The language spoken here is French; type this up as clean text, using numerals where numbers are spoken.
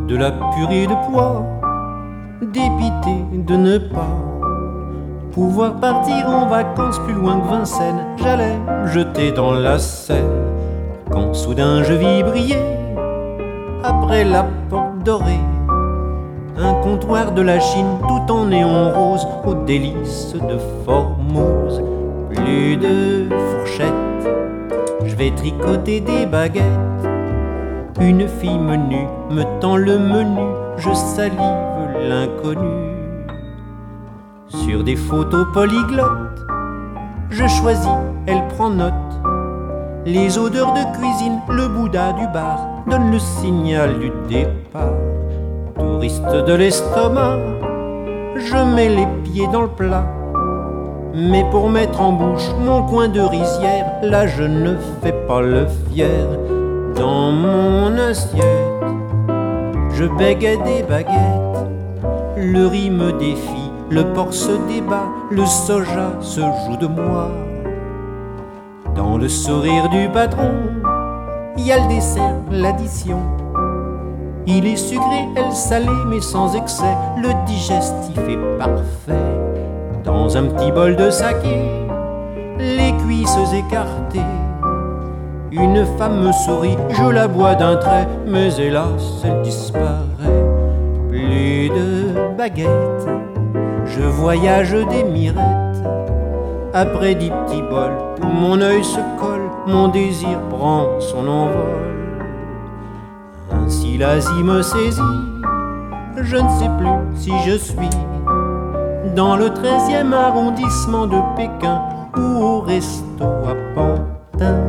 de la purée de pois, dépité de ne pas pouvoir partir en vacances plus loin que Vincennes. J'allais me jeter dans la Seine, quand soudain je vis briller, après la porte dorée, un comptoir de la Chine tout en néon rose, aux délices de Formose. Plus de fourchettes, je vais tricoter des baguettes. Une fille menue me tend le menu, je salive l'inconnu. Sur des photos polyglottes, je choisis, elle prend note. Les odeurs de cuisine, le Bouddha du bar donne le signal du départ. Touriste de l'estomac, je mets les pieds dans le plat. Mais pour mettre en bouche mon coin de rizière, là je ne fais pas le fier. Dans mon assiette, je bégaie des baguettes. Le riz me défie, le porc se débat, le soja se joue de moi. Dans le sourire du patron, il y a le dessert, l'addition. Il est sucré, elle salée, mais sans excès, le digestif est parfait. Dans un petit bol de saké, les cuisses écartées, une femme me sourit, je la bois d'un trait, mais hélas, elle disparaît. Plus de baguettes, je voyage des mirettes. Après 10 petits bols, où mon œil se colle, mon désir prend son envol. Ainsi l'Asie me saisit, je ne sais plus si je suis dans le 13e arrondissement de Pékin ou au resto à Pantin.